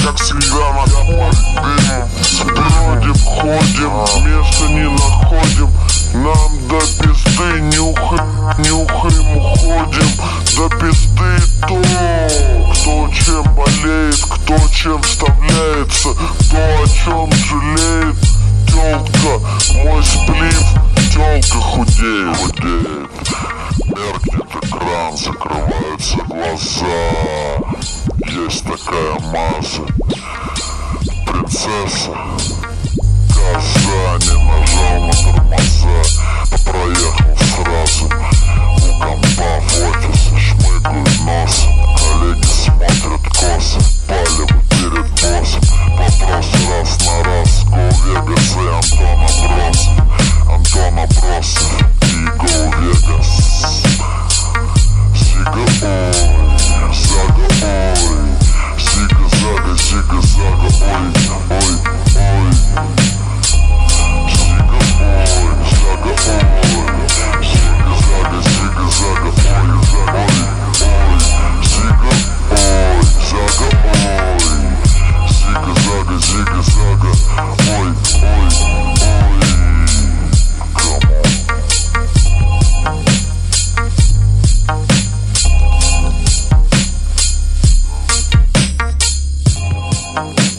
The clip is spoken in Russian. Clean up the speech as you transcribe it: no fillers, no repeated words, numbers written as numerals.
как всегда на дыму. Бродим, ходим, места не находим. Нам до пизды нюхаем, уходим. До пизды то, кто чем болеет, кто чем вставляется, кто о чем жалеет. Тёлка, мой сплив, тёлка худеет. Меркнет экран, закрываются глаза. Есть такая масса. Принцесса Казани, нажал на тормоза, проехал сразу. У компа в офис, шмыгают носом. Коллеги смотрят косо, палево перед боссом. Вопрос раз на раз, Go Vegas и Антон Абросов и Go Vegas. Сига ой, Зага ой, Сига Зага, Сига Зага ой, ой, ой. Сига ой, Зага ой, Сига Зага, Сига Зага ой, ой, ой. Сига ой, Зага ой, Сига Зага, Сига Зага ой, ой, ой. Come on.